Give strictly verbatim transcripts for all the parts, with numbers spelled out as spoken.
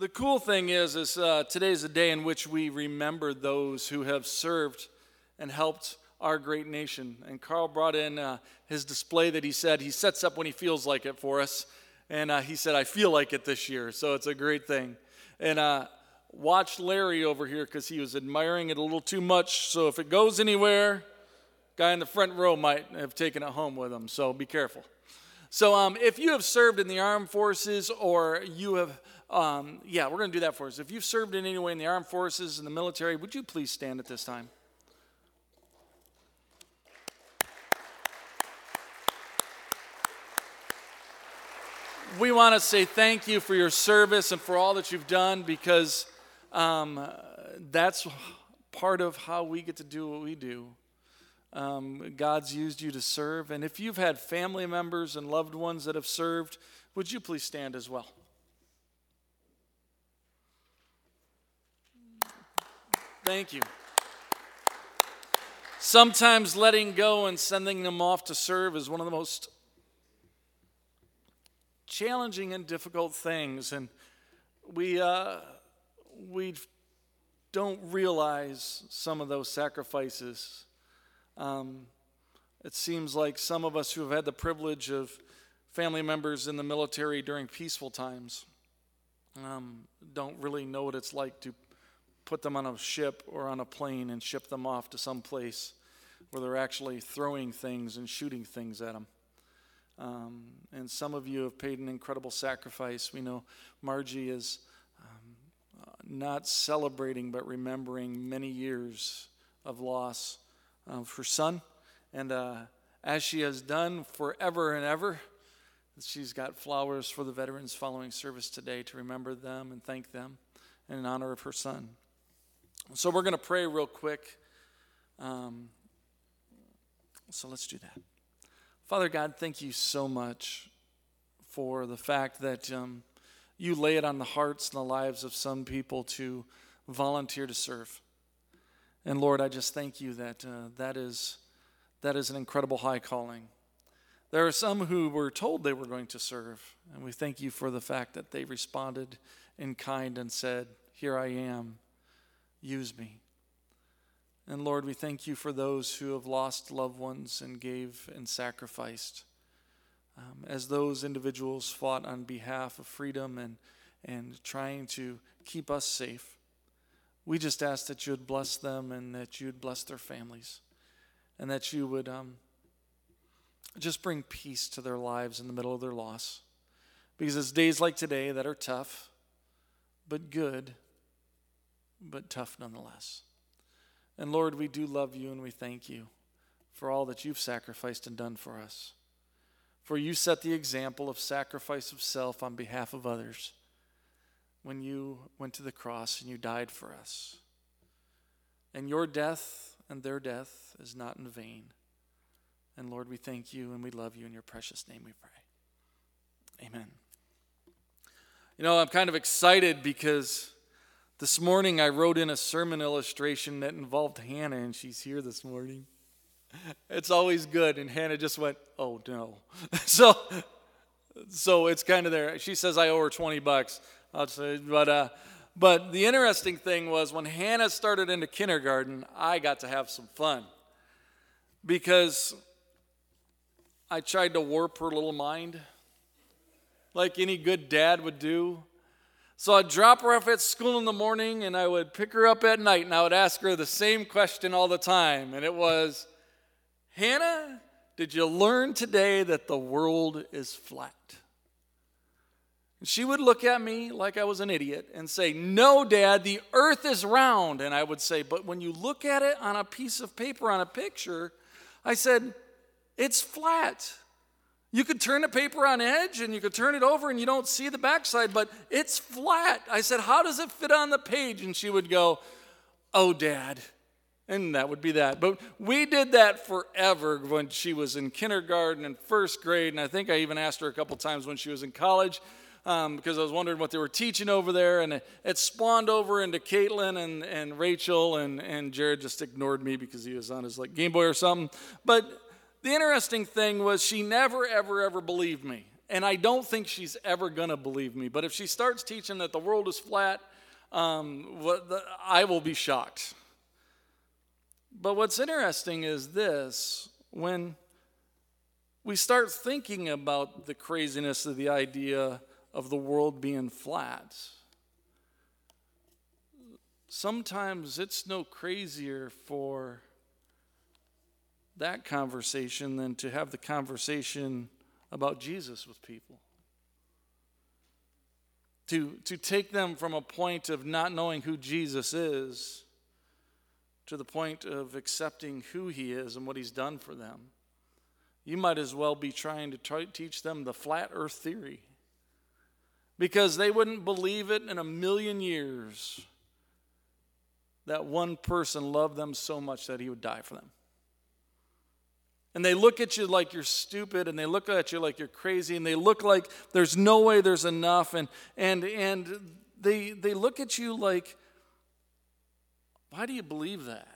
The cool thing is, is uh, today's a day in which we remember those who have served and helped our great nation. And Carl brought in uh, his display that he said he sets up when he feels like it for us. And uh, he said, I feel like it this year, so it's a great thing. And uh, watch Larry over here because he was admiring it a little too much. So if it goes anywhere, guy in the front row might have taken it home with him, so be careful. So um, if you have served in the armed forces or you have, um, yeah, we're going to do that for us. If you've served in any way in the armed forces, in the military, would you please stand at this time? We want to say thank you for your service and for all that you've done because um, that's part of how we get to do what we do. Um, God's used you to serve. And if you've had family members and loved ones that have served, would you please stand as well? Thank you. Sometimes letting go and sending them off to serve is one of the most challenging and difficult things. And we, uh, we don't realize some of those sacrifices. Um, it seems like some of us who have had the privilege of family members in the military during peaceful times um, don't really know what it's like to put them on a ship or on a plane and ship them off to some place where they're actually throwing things and shooting things at them. Um, and some of you have paid an incredible sacrifice. We know Margie is um, uh, not celebrating but remembering many years of loss of her son, and uh, as she has done forever and ever, she's got flowers for the veterans following service today to remember them and thank them in honor of her son. So we're going to pray real quick. Um, so let's do that. Father God, thank you so much for the fact that um, you lay it on the hearts and the lives of some people to volunteer to serve. And Lord, I just thank you that uh, that is that is an incredible high calling. There are some who were told they were going to serve, and we thank you for the fact that they responded in kind and said, here I am, use me. And Lord, we thank you for those who have lost loved ones and gave and sacrificed. Um, as those individuals fought on behalf of freedom and, and trying to keep us safe, we just ask that you would bless them and that you would bless their families and that you would um, just bring peace to their lives in the middle of their loss. Because it's days like today that are tough, but good, but tough nonetheless. And Lord, we do love you and we thank you for all that you've sacrificed and done for us. For you set the example of sacrifice of self on behalf of others when you went to the cross and you died for us. And your death and their death is not in vain. And Lord, we thank you and we love you. In your precious name we pray. Amen. You know, I'm kind of excited because this morning I wrote in a sermon illustration that involved Hannah, and she's here this morning. It's always good, and Hannah just went, oh no. so, so it's kind of there. She says I owe her twenty bucks. I'll say, but uh, but the interesting thing was when Hannah started into kindergarten, I got to have some fun because I tried to warp her little mind like any good dad would do. So I'd drop her off at school in the morning and I would pick her up at night and I would ask her the same question all the time. And it was, Hannah, did you learn today that the world is flat? And she would look at me like I was an idiot and say, no, Dad, the earth is round. And I would say, but when you look at it on a piece of paper, on a picture, I said, it's flat. You could turn the paper on edge and you could turn it over and you don't see the backside, but it's flat. I said, how does it fit on the page? And she would go, oh, Dad. And that would be that. But we did that forever when she was in kindergarten and first grade. And I think I even asked her a couple times when she was in college um, because I was wondering what they were teaching over there. And it, it spawned over into Caitlin and, and Rachel. And, and Jared just ignored me because he was on his like Game Boy or something. But the interesting thing was she never, ever, ever believed me. And I don't think she's ever going to believe me. But if she starts teaching that the world is flat, um, what the, I will be shocked. But what's interesting is this. When we start thinking about the craziness of the idea of the world being flat, sometimes it's no crazier for that conversation than to have the conversation about Jesus with people. To, to take them from a point of not knowing who Jesus is to the point of accepting who he is and what he's done for them. You might as well be trying to try, teach them the flat earth theory, because they wouldn't believe it in a million years that one person loved them so much that he would die for them. And they look at you like you're stupid, and they look at you like you're crazy, and they look like there's no way there's enough, and and and they they look at you like, why do you believe that?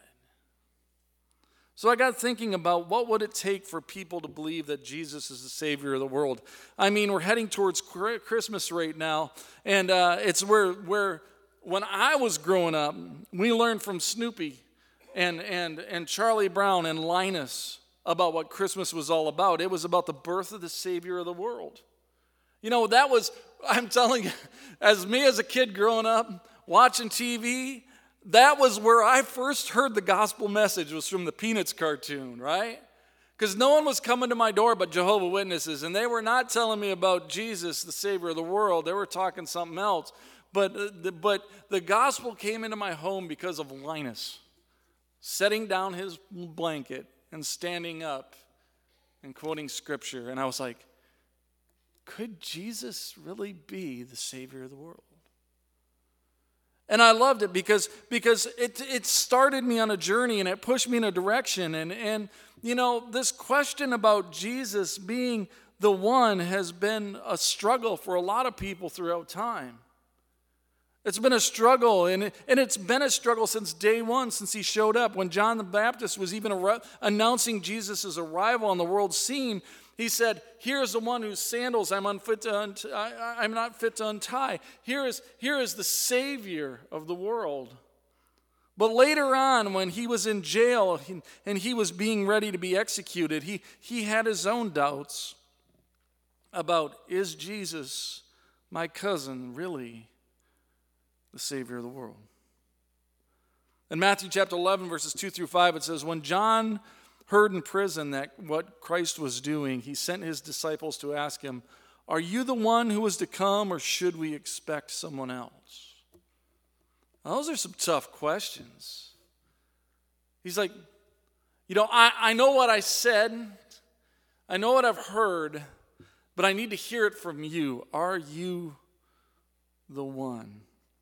So I got thinking about what would it take for people to believe that Jesus is the Savior of the world. I mean, we're heading towards Christmas right now, and uh, it's where where when I was growing up, we learned from Snoopy and and and Charlie Brown and Linus about what Christmas was all about. It was about the birth of the Savior of the world. You know, that was, I'm telling you, as me as a kid growing up, watching T V, that was where I first heard the gospel message, was from the Peanuts cartoon, right? Because no one was coming to my door but Jehovah's Witnesses, and they were not telling me about Jesus, the Savior of the world. They were talking something else. But, uh, the, but the gospel came into my home because of Linus setting down his blanket and standing up and quoting scripture. And I was like, could Jesus really be the Savior of the world? And I loved it because, because it, it started me on a journey, and it pushed me in a direction. And, and, you know, this question about Jesus being the one has been a struggle for a lot of people throughout time. It's been a struggle, and, it, and it's been a struggle since day one, since he showed up. When John the Baptist was even ar- announcing Jesus' arrival on the world scene, he said, here's the one whose sandals I'm unfit to untie, I, I'm not fit to untie. Here is, here is the Savior of the world. But later on, when he was in jail and he was being ready to be executed, he, he had his own doubts about, is Jesus, my cousin, really the Savior of the world? In Matthew chapter eleven, verses two through five, it says, when John heard in prison that what Christ was doing, he sent his disciples to ask him, are you the one who is to come, or should we expect someone else? Now, those are some tough questions. He's like, you know, I, I know what I said, I know what I've heard, but I need to hear it from you. Are you the one?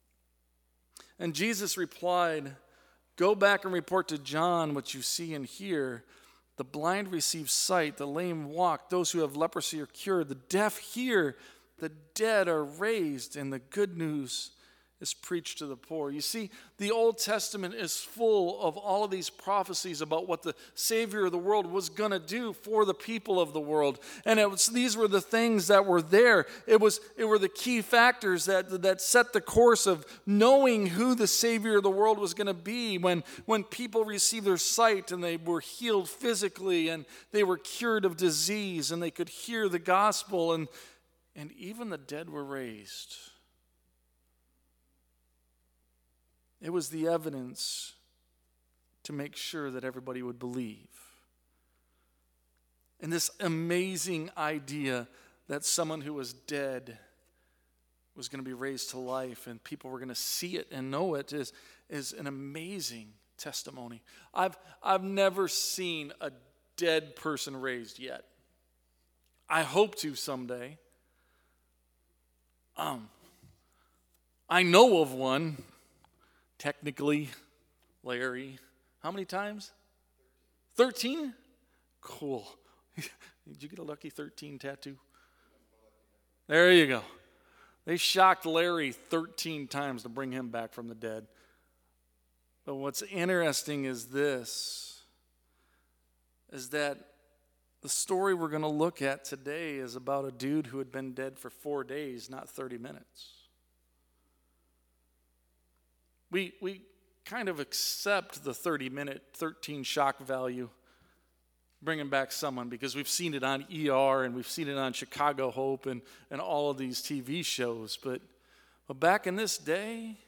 And Jesus replied, go back and report to John what you see and hear. The blind receive sight, the lame walk, those who have leprosy are cured, the deaf hear, the dead are raised, and the good news is preached to the poor. You see, the Old Testament is full of all of these prophecies about what the Savior of the world was going to do for the people of the world. And it was, these were the things that were there. It was it were the key factors that, that set the course of knowing who the Savior of the world was going to be when, when people received their sight and they were healed physically and they were cured of disease and they could hear the gospel and, and even the dead were raised. It was the evidence to make sure that everybody would believe. And this amazing idea that someone who was dead was going to be raised to life and people were going to see it and know it is, is an amazing testimony. I've, I've never seen a dead person raised yet. I hope to someday. Um, I know of one. Technically, Larry. How many times? thirteen? Cool. Did you get a lucky thirteen tattoo? There you go. They shocked Larry thirteen times to bring him back from the dead. But what's interesting is this, is that The story we're going to look at today is about a dude who had been dead for four days, not thirty minutes. We, we kind of accept the thirty-minute, thirteen shock value, bringing back someone, because we've seen it on E R and we've seen it on Chicago Hope and, and all of these T V shows. But, but back in this day,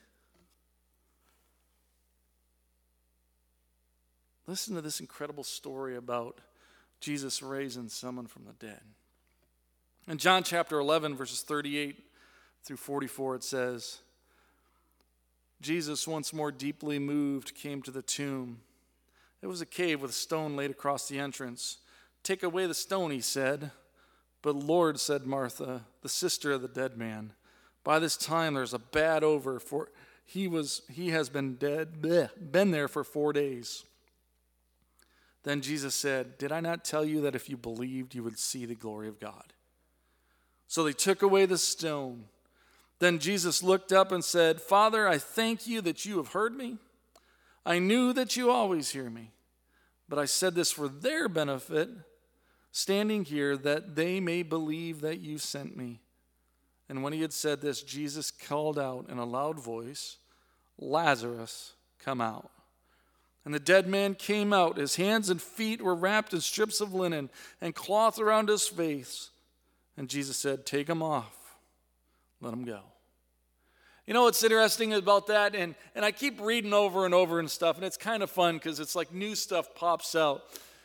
listen to this incredible story about Jesus raising someone from the dead. In John chapter eleven, verses thirty-eight through forty-four, it says, Jesus, once more deeply moved, came to the tomb. It was a cave with a stone laid across the entrance. Take away the stone, he said. But Lord, said Martha, the sister of the dead man, by this time there's a bad odor, for he was he has been dead, bleh, been there for four days. Then Jesus said, did I not tell you that if you believed, you would see the glory of God? So they took away the stone. Then Jesus looked up and said, Father, I thank you that you have heard me. I knew that you always hear me, but I said this for their benefit, standing here, that they may believe that you sent me. And when he had said this, Jesus called out in a loud voice, Lazarus, come out. And the dead man came out. His hands and feet were wrapped in strips of linen and cloth around his face. And Jesus said, take him off. Let him go. You know what's interesting about that? And, and I keep reading over and over and stuff, and it's kind of fun because it's like new stuff pops out.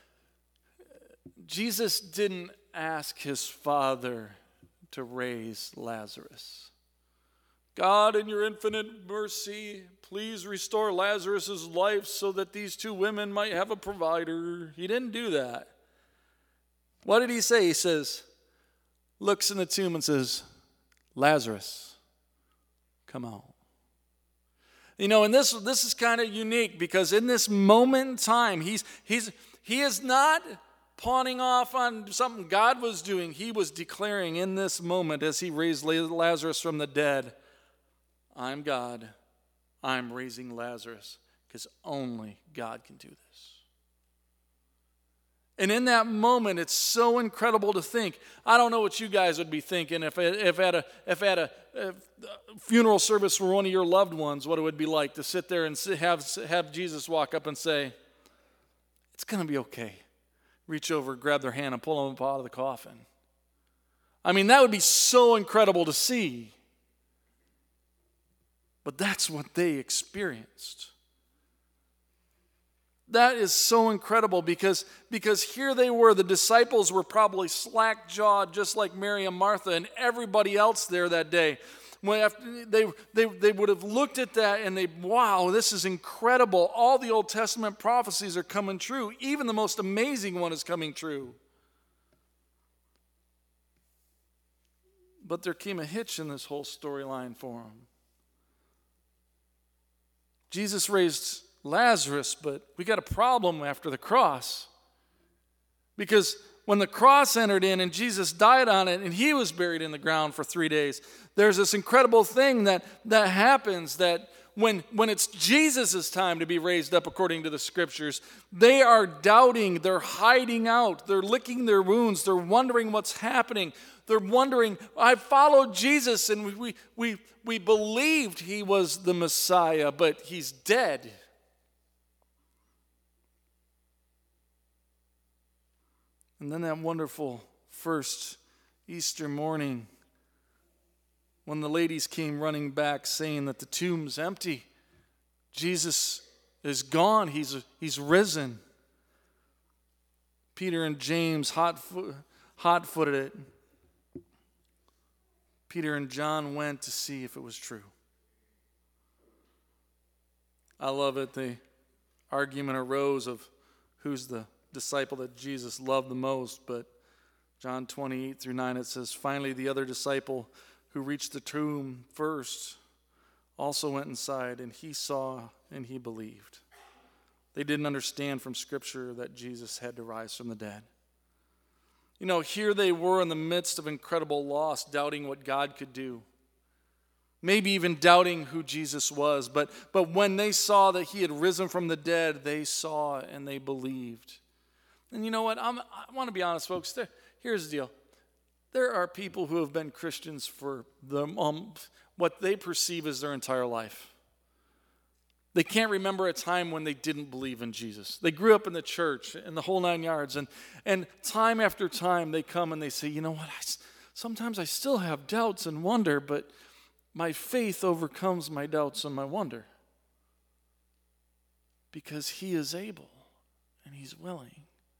Jesus didn't ask his Father to raise Lazarus. God, in your infinite mercy, please restore Lazarus' life so that these two women might have a provider. He didn't do that. What did he say? He says, looks in the tomb and says, Lazarus, come out. You know, and this this is kind of unique because in this moment in time, he's he's he is not pawning off on something God was doing. He was declaring in this moment as he raised Lazarus from the dead, I'm God. I'm raising Lazarus because only God can do this. And in that moment, it's so incredible to think. I don't know what you guys would be thinking if, if at, a, if at a, a funeral service for one of your loved ones, what it would be like to sit there and sit, have, have Jesus walk up and say, it's going to be okay. Reach over, grab their hand, and pull them up out of the coffin. I mean, that would be so incredible to see. But that's what they experienced. That is so incredible because, because here they were, the disciples were probably slack-jawed just like Mary and Martha and everybody else there that day. When after they, they, they would have looked at that and they, wow, this is incredible. All the Old Testament prophecies are coming true. Even the most amazing one is coming true. But there came a hitch in this whole storyline for them. Jesus raised Lazarus, but we got a problem after the cross. Because when the cross entered in and Jesus died on it and he was buried in the ground for three days, there's this incredible thing that, that happens that when, when it's Jesus' time to be raised up according to the scriptures, they are doubting, they're hiding out, they're licking their wounds, they're wondering what's happening. They're wondering, I followed Jesus and we, we, we, we believed he was the Messiah, but he's dead. And then that wonderful first Easter morning when the ladies came running back saying that the tomb's empty. Jesus is gone. He's, he's risen. Peter and James hot, hot-footed it. Peter and John went to see if it was true. I love it. The argument arose of who's the disciple that Jesus loved the most, but John twenty-eight through nine, it says, finally the other disciple who reached the tomb first also went inside, and he saw and he believed. They didn't understand from Scripture that Jesus had to rise from the dead. You know, here they were in the midst of incredible loss, doubting what God could do. Maybe even doubting who Jesus was. But, but when they saw that he had risen from the dead, they saw and they believed. And you know what? I'm, I want to be honest, folks. There, here's the deal. There are people who have been Christians for the, um, what they perceive as their entire life. They can't remember a time when they didn't believe in Jesus. They grew up in the church and the whole nine yards. And, and time after time they come and they say, you know what, I, sometimes I still have doubts and wonder, but my faith overcomes my doubts and my wonder. Because he is able and he's willing.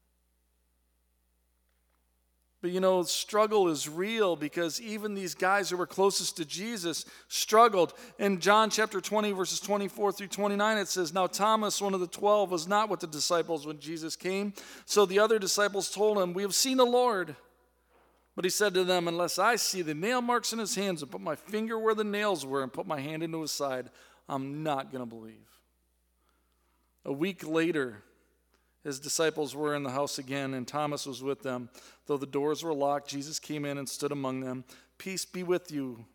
But you know, struggle is real because even these guys who were closest to Jesus struggled. In John chapter twenty, verses twenty-four through twenty-nine, it says, Now Thomas, one of the twelve, was not with the disciples when Jesus came. So the other disciples told him, We have seen the Lord. But he said to them, Unless I see the nail marks in his hands and put my finger where the nails were and put my hand into his side, I'm not going to believe. A week later, his disciples were in the house again, and Thomas was with them. Though the doors were locked, Jesus came in and stood among them. Peace be with you.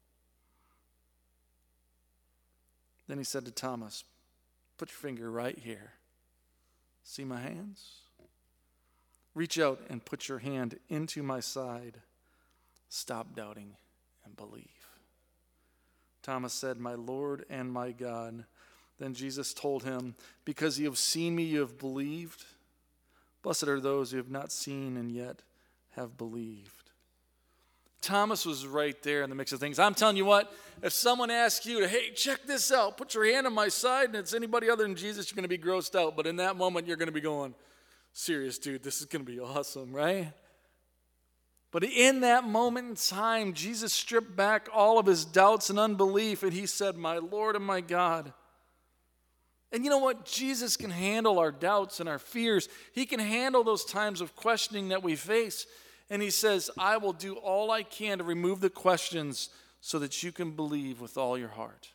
Then he said to Thomas, Put your finger right here. See my hands? Reach out and put your hand into my side. Stop doubting and believe. Thomas said, My Lord and my God. Then Jesus told him, Because you have seen me, you have believed. Blessed are those who have not seen and yet have believed. Thomas was right there in the mix of things. I'm telling you what, if someone asks you to, hey, check this out, put your hand on my side, and it's anybody other than Jesus, you're going to be grossed out. But in that moment, you're going to be going, serious, dude, this is going to be awesome, right? But in that moment in time, Jesus stripped back all of his doubts and unbelief, and he said, My Lord and my God. And you know what? Jesus can handle our doubts and our fears. He can handle those times of questioning that we face. And he says, I will do all I can to remove the questions so that you can believe with all your heart.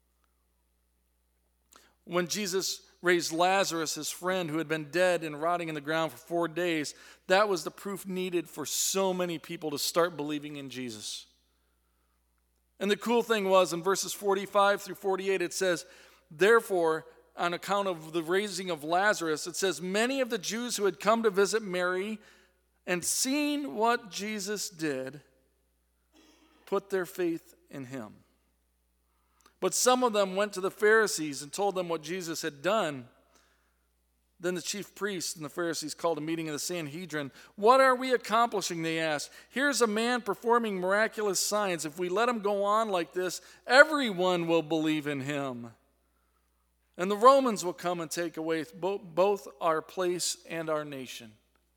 When Jesus raised Lazarus, his friend who had been dead and rotting in the ground for four days, that was the proof needed for so many people to start believing in Jesus. And the cool thing was, in verses forty-five through forty-eight, it says, Therefore, on account of the raising of Lazarus, it says, many of the Jews who had come to visit Mary and seen what Jesus did put their faith in him. But some of them went to the Pharisees and told them what Jesus had done. Then the chief priests and the Pharisees called a meeting of the Sanhedrin. What are we accomplishing, they asked. Here's a man performing miraculous signs. If we let him go on like this, everyone will believe in him. And the Romans will come and take away both our place and our nation.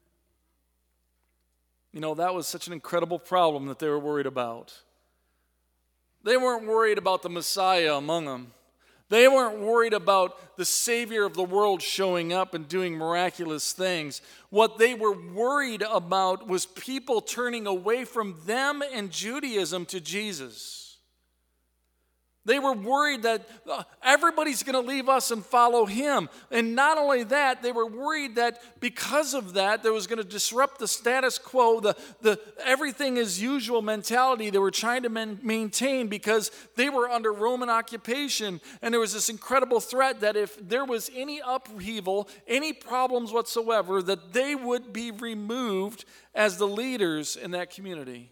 You know, that was such an incredible problem that they were worried about. They weren't worried about the Messiah among them. They weren't worried about the Savior of the world showing up and doing miraculous things. What they were worried about was people turning away from them and Judaism to Jesus. They were worried that everybody's going to leave us and follow him. And not only that, they were worried that because of that, there was going to disrupt the status quo, the, the everything as usual mentality they were trying to man, maintain because they were under Roman occupation. And there was this incredible threat that if there was any upheaval, any problems whatsoever, that they would be removed as the leaders in that community.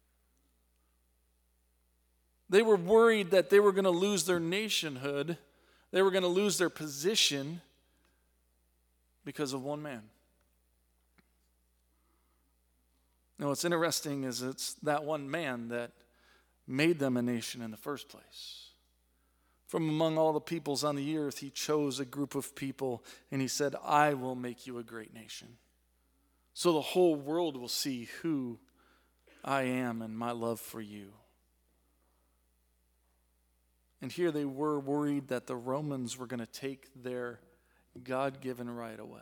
They were worried that they were going to lose their nationhood. They were going to lose their position because of one man. Now, what's interesting is it's that one man that made them a nation in the first place. From among all the peoples on the earth, he chose a group of people, and he said, I will make you a great nation. So the whole world will see who I am and my love for you. And here they were worried that the Romans were going to take their God-given right away.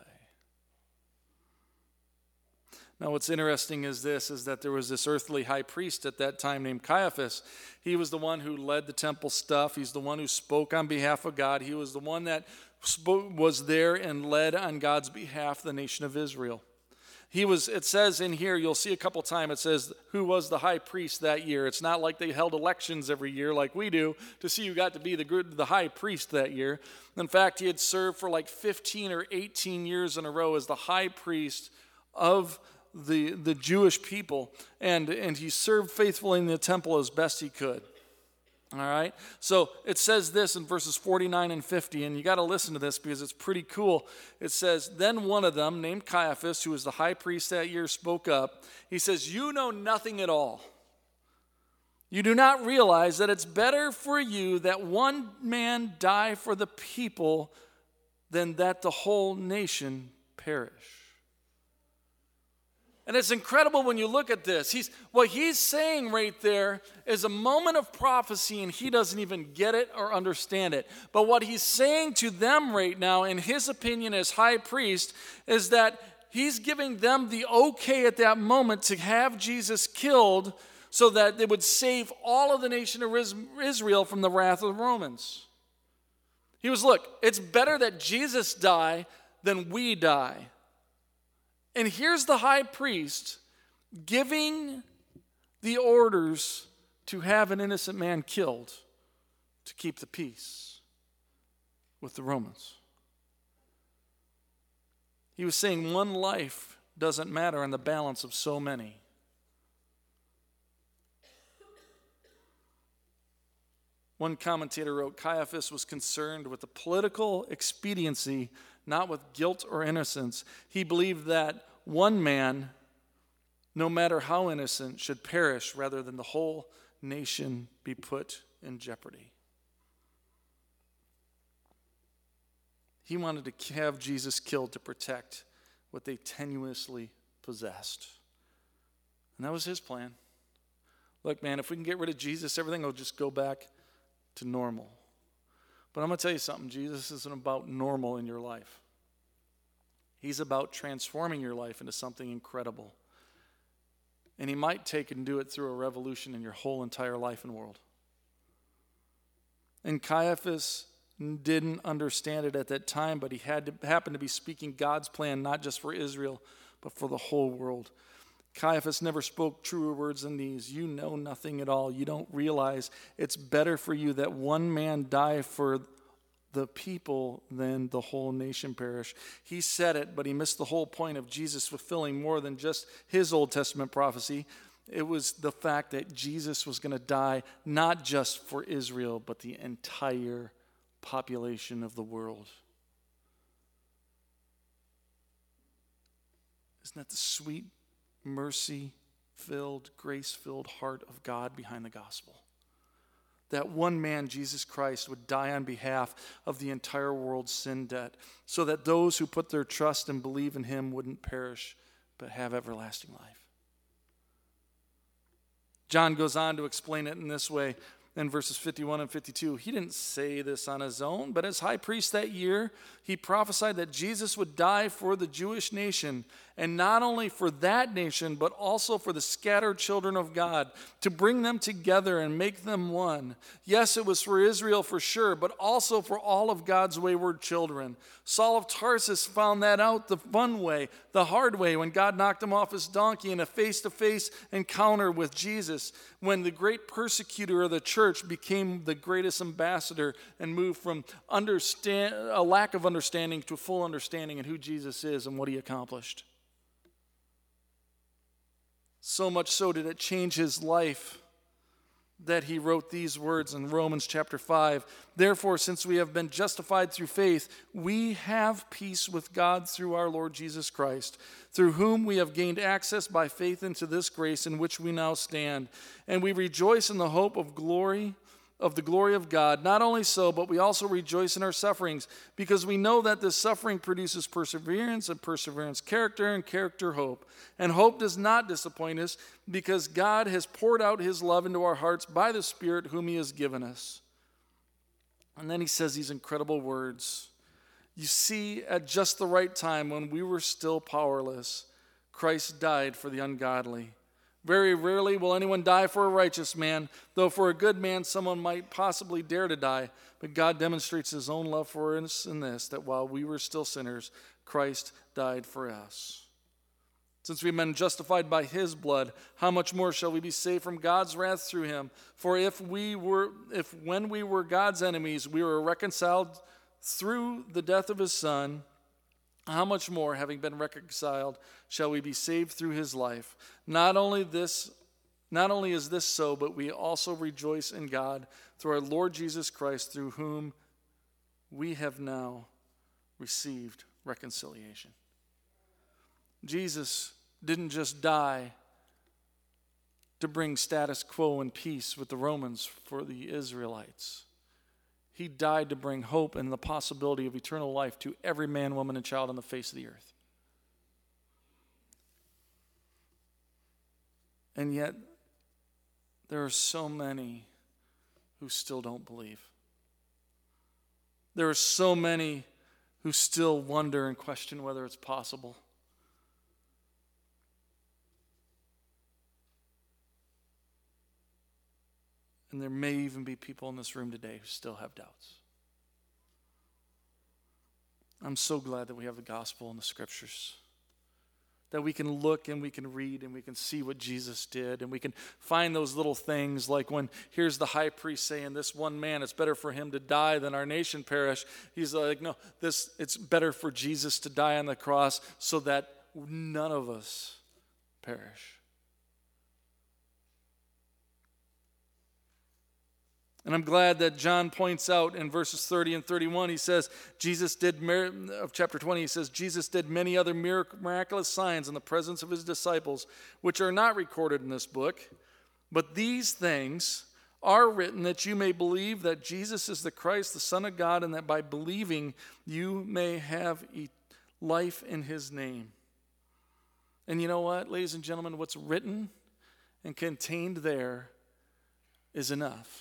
Now what's interesting is this, is that there was this earthly high priest at that time named Caiaphas. He was the one who led the temple stuff. He's the one who spoke on behalf of God. He was the one that spoke, was there and led on God's behalf the nation of Israel. He was, it says in here, you'll see a couple times, it says who was the high priest that year. It's not like they held elections every year like we do to see who got to be the, good- the high priest that year. In fact, he had served for like fifteen or eighteen years in a row as the high priest of the, the Jewish people. And, and he served faithfully in the temple as best he could. All right, so it says this in verses forty-nine and fifty, and you got to listen to this because it's pretty cool. It says, then one of them, named Caiaphas, who was the high priest that year, spoke up. He says, you know nothing at all. You do not realize that it's better for you that one man die for the people than that the whole nation perish. And it's incredible when you look at this. He's, what he's saying right there is a moment of prophecy, and he doesn't even get it or understand it. But what he's saying to them right now, in his opinion as high priest, is that he's giving them the okay at that moment to have Jesus killed so that they would save all of the nation of Israel from the wrath of the Romans. He was, look, it's better that Jesus die than we die. And here's the high priest giving the orders to have an innocent man killed to keep the peace with the Romans. He was saying one life doesn't matter in the balance of so many. One commentator wrote, Caiaphas was concerned with the political expediency, not with guilt or innocence. He believed that one man, no matter how innocent, should perish rather than the whole nation be put in jeopardy. He wanted to have Jesus killed to protect what they tenuously possessed. And that was his plan. Look, man, if we can get rid of Jesus, everything will just go back to normal. But I'm going to tell you something. Jesus isn't about normal in your life. He's about transforming your life into something incredible. And he might take and do it through a revolution in your whole entire life and world. And Caiaphas didn't understand it at that time, but he had to happen to be speaking God's plan, not just for Israel, but for the whole world. Caiaphas never spoke truer words than these. You know nothing at all. You don't realize it's better for you that one man die for the people than the whole nation perish. He said it, but he missed the whole point of Jesus fulfilling more than just his Old Testament prophecy. It was the fact that Jesus was going to die not just for Israel, but the entire population of the world. Isn't that the sweet, mercy-filled, grace-filled heart of God behind the gospel? That one man, Jesus Christ, would die on behalf of the entire world's sin debt so that those who put their trust and believe in him wouldn't perish but have everlasting life. John goes on to explain it in this way in verses fifty-one and fifty-two. He didn't say this on his own, but as high priest that year, he prophesied that Jesus would die for the Jewish nation, and not only for that nation, but also for the scattered children of God, to bring them together and make them one. Yes, it was for Israel for sure, but also for all of God's wayward children. Saul of Tarsus found that out the fun way, the hard way, when God knocked him off his donkey in a face-to-face encounter with Jesus, when the great persecutor of the church became the greatest ambassador and moved from understand, a lack of understanding to full understanding in who Jesus is and what he accomplished. So much so did it change his life that he wrote these words in Romans chapter five. Therefore, since we have been justified through faith, we have peace with God through our Lord Jesus Christ, through whom we have gained access by faith into this grace in which we now stand. And we rejoice in the hope of glory, of the glory of God. Not only so, but we also rejoice in our sufferings, because we know that this suffering produces perseverance, and perseverance character, and character hope. And hope does not disappoint us, because God has poured out his love into our hearts by the Spirit whom he has given us. And then he says these incredible words. You see, at just the right time, when we were still powerless, Christ died for the ungodly. Very rarely will anyone die for a righteous man, though for a good man someone might possibly dare to die. But God demonstrates his own love for us in this, that while we were still sinners, Christ died for us. Since we've been justified by his blood, how much more shall we be saved from God's wrath through him? For if we were, if when we were God's enemies, we were reconciled through the death of his Son, how much more, having been reconciled, shall we be saved through his life? Not only this, not only is this so, but we also rejoice in God through our Lord Jesus Christ, through whom we have now received reconciliation. Jesus didn't just die to bring status quo and peace with the Romans for the Israelites. He died to bring hope and the possibility of eternal life to every man, woman, and child on the face of the earth. And yet, there are so many who still don't believe. There are so many who still wonder and question whether it's possible. And there may even be people in this room today who still have doubts. I'm so glad that we have the gospel and the scriptures, that we can look and we can read and we can see what Jesus did, and we can find those little things like when here's the high priest saying, this one man, it's better for him to die than our nation perish. He's like, no, this it's better for Jesus to die on the cross so that none of us perish. And I'm glad that John points out in verses thirty and thirty-one, he says, Jesus did, of chapter twenty, he says, Jesus did many other miraculous signs in the presence of his disciples, which are not recorded in this book. But these things are written that you may believe that Jesus is the Christ, the Son of God, and that by believing you may have life in his name. And you know what, ladies and gentlemen, what's written and contained there is enough.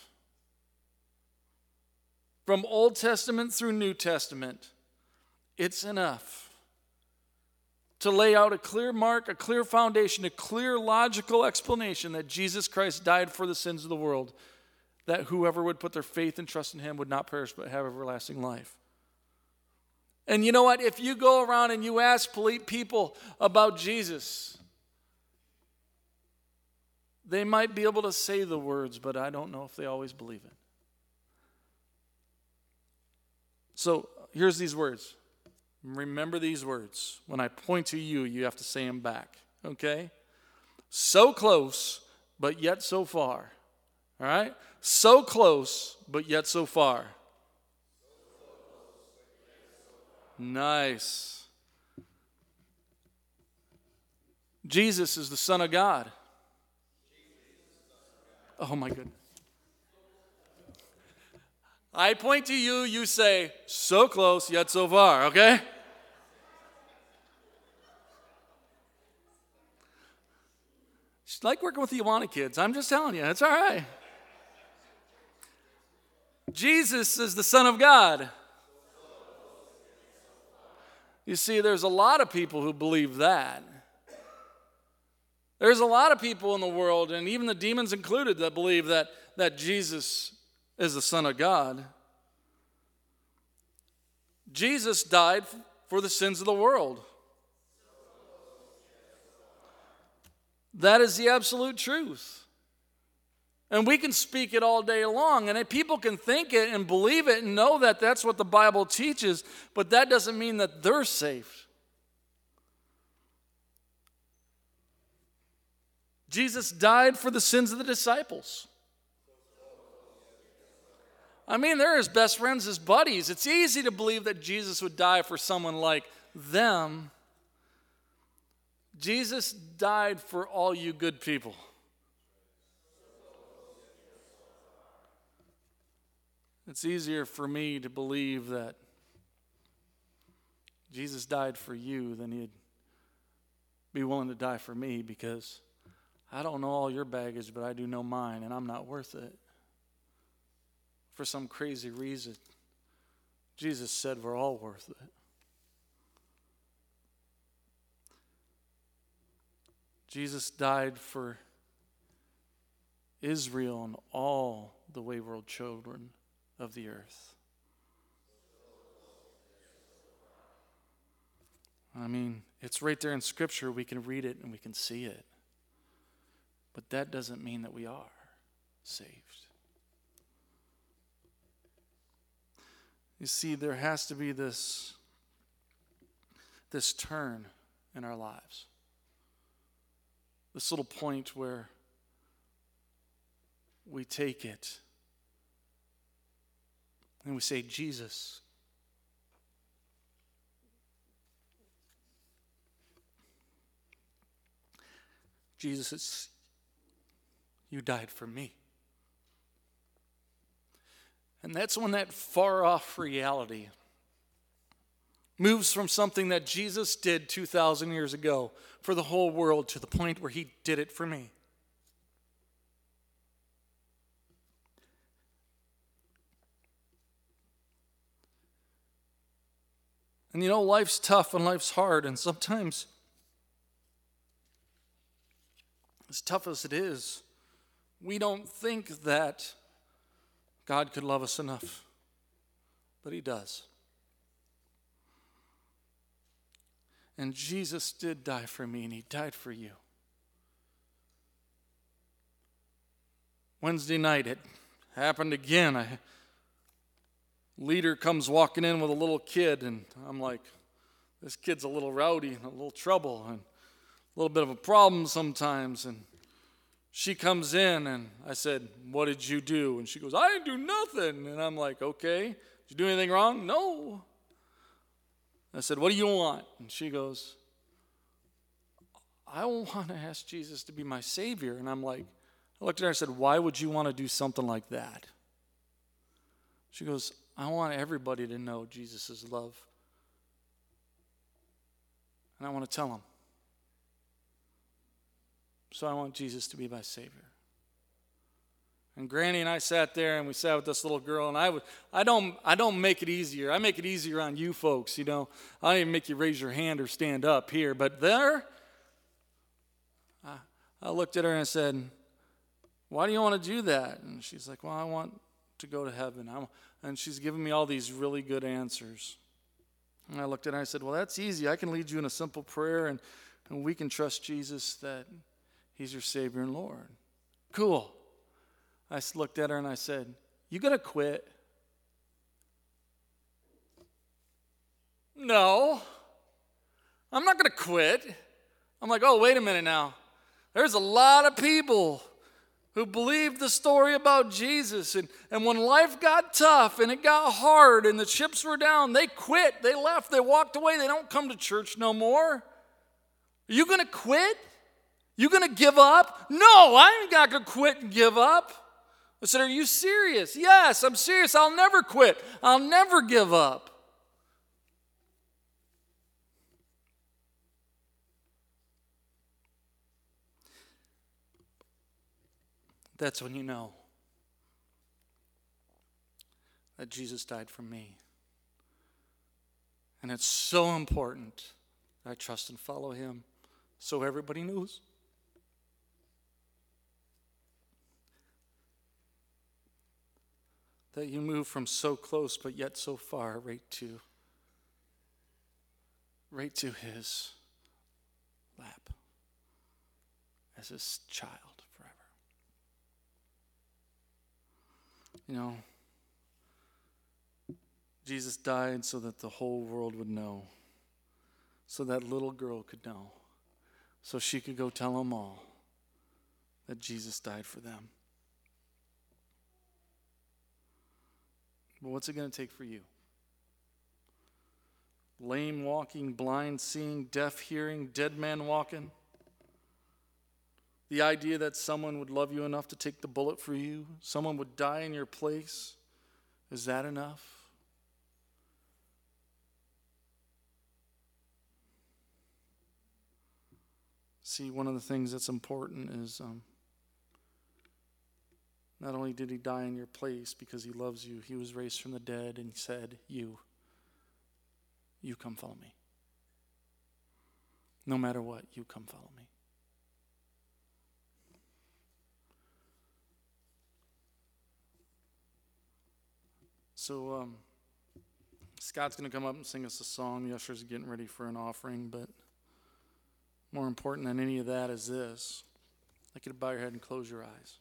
From Old Testament through New Testament, it's enough to lay out a clear mark, a clear foundation, a clear logical explanation that Jesus Christ died for the sins of the world, that whoever would put their faith and trust in him would not perish but have everlasting life. And you know what? If you go around and you ask people about Jesus, they might be able to say the words, but I don't know if they always believe it. So here's these words. Remember these words. When I point to you, you have to say them back. Okay? So close, but yet so far. All right? So close, but yet so far. Nice. Jesus is the Son of God. Oh my goodness. I point to you, you say, so close, yet so far, okay? It's like working with the Iwana kids. I'm just telling you, it's all right. Jesus is the Son of God. You see, there's a lot of people who believe that. There's a lot of people in the world, and even the demons included, that believe that, that Jesus is the Son of God. Jesus died for the sins of the world. That is the absolute truth. And we can speak it all day long, and people can think it and believe it and know that that's what the Bible teaches, but that doesn't mean that they're saved. Jesus died for the sins of the disciples. I mean, they're his best friends, his buddies. It's easy to believe that Jesus would die for someone like them. Jesus died for all you good people. It's easier for me to believe that Jesus died for you than he'd be willing to die for me, because I don't know all your baggage, but I do know mine, and I'm not worth it. For some crazy reason, Jesus said we're all worth it. Jesus died for Israel and all the wayward children of the earth. I mean, it's right there in Scripture. We can read it and we can see it. But that doesn't mean that we are saved. You see, there has to be this, this turn in our lives. This little point where we take it and we say, Jesus, Jesus, it's, you died for me. And that's when that far-off reality moves from something that Jesus did two thousand years ago for the whole world to the point where he did it for me. And you know, life's tough and life's hard, and sometimes, as tough as it is, we don't think that God could love us enough, but he does. And Jesus did die for me, and he died for you. Wednesday night, it happened again. A leader comes walking in with a little kid, and I'm like, this kid's a little rowdy and a little trouble, and a little bit of a problem sometimes. And she comes in, and I said, what did you do? And she goes, I didn't do nothing. And I'm like, okay. Did you do anything wrong? No. I said, what do you want? And she goes, I want to ask Jesus to be my Savior. And I'm like, I looked at her and said, why would you want to do something like that? She goes, I want everybody to know Jesus' love. And I want to tell them. So I want Jesus to be my Savior. And Granny and I sat there, and we sat with this little girl, and I would, I don't, I don't make it easier. I make it easier on you folks, you know. I don't even make you raise your hand or stand up here. But there, I, I looked at her and I said, why do you want to do that? And she's like, well, I want to go to heaven. I'm, and she's giving me all these really good answers. And I looked at her and I said, well, that's easy. I can lead you in a simple prayer, and, and we can trust Jesus that he's your Savior and Lord. Cool. I looked at her and I said, you going to quit? No, I'm not going to quit. I'm like, oh, wait a minute now. There's a lot of people who believed the story about Jesus. And, and when life got tough and it got hard and the chips were down, they quit. They left. They walked away. They don't come to church no more. Are you going to quit? You going to give up? No, I'm not going to quit and give up. I said, are you serious? Yes, I'm serious. I'll never quit. I'll never give up. That's when you know that Jesus died for me. And it's so important that I trust and follow him so everybody knows. That you move from so close but yet so far right to right to his lap as his child forever. You know, Jesus died so that the whole world would know, so that little girl could know, so she could go tell them all that Jesus died for them. But what's it going to take for you? Lame walking, blind seeing, deaf hearing, dead man walking? The idea that someone would love you enough to take the bullet for you, someone would die in your place, is that enough? See, one of the things that's important is um, not only did he die in your place because he loves you, he was raised from the dead and said, you, you come follow me. No matter what, you come follow me. So, um, Scott's going to come up and sing us a song. The ushers are getting ready for an offering, but more important than any of that is this. I'd like you to bow your head and close your eyes.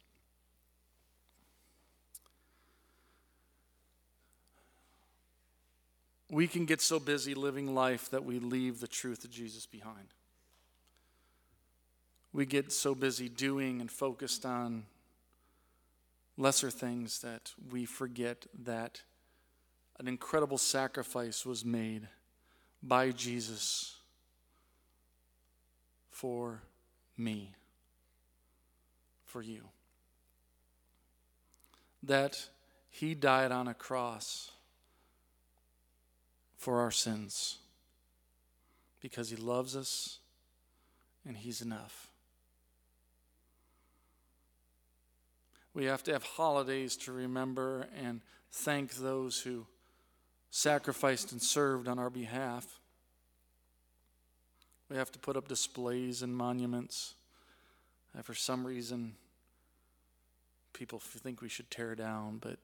We can get so busy living life that we leave the truth of Jesus behind. We get so busy doing and focused on lesser things that we forget that an incredible sacrifice was made by Jesus for me, for you. That he died on a cross for our sins because he loves us and he's enough. We have to have holidays to remember and thank those who sacrificed and served on our behalf. We have to put up displays and monuments that for some reason people think we should tear down, but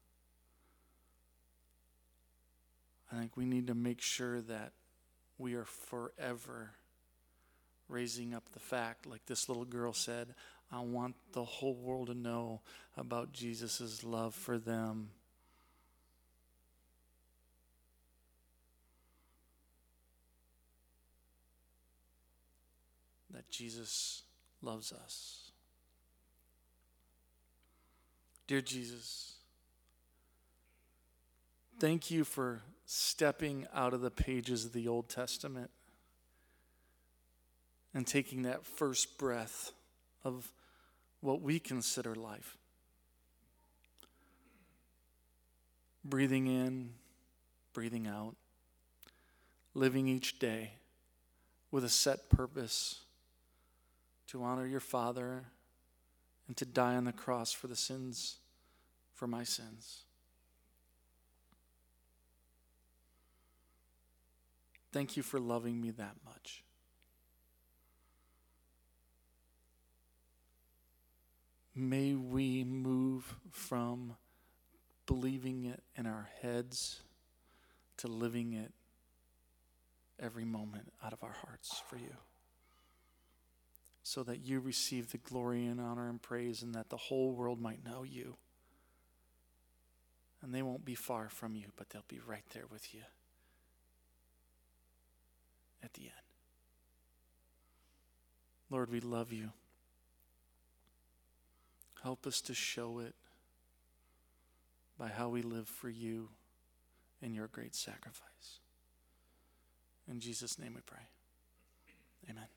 I think we need to make sure that we are forever raising up the fact, like this little girl said, I want the whole world to know about Jesus' love for them. That Jesus loves us. Dear Jesus, thank you for stepping out of the pages of the Old Testament and taking that first breath of what we consider life. Breathing in, breathing out, living each day with a set purpose to honor your Father and to die on the cross for the sins, for my sins. Thank you for loving me that much. May we move from believing it in our heads to living it every moment out of our hearts for you, so that you receive the glory and honor and praise, and that the whole world might know you. And they won't be far from you, but they'll be right there with you at the end. Lord, we love you. Help us to show it by how we live for you and your great sacrifice. In Jesus' name we pray. Amen.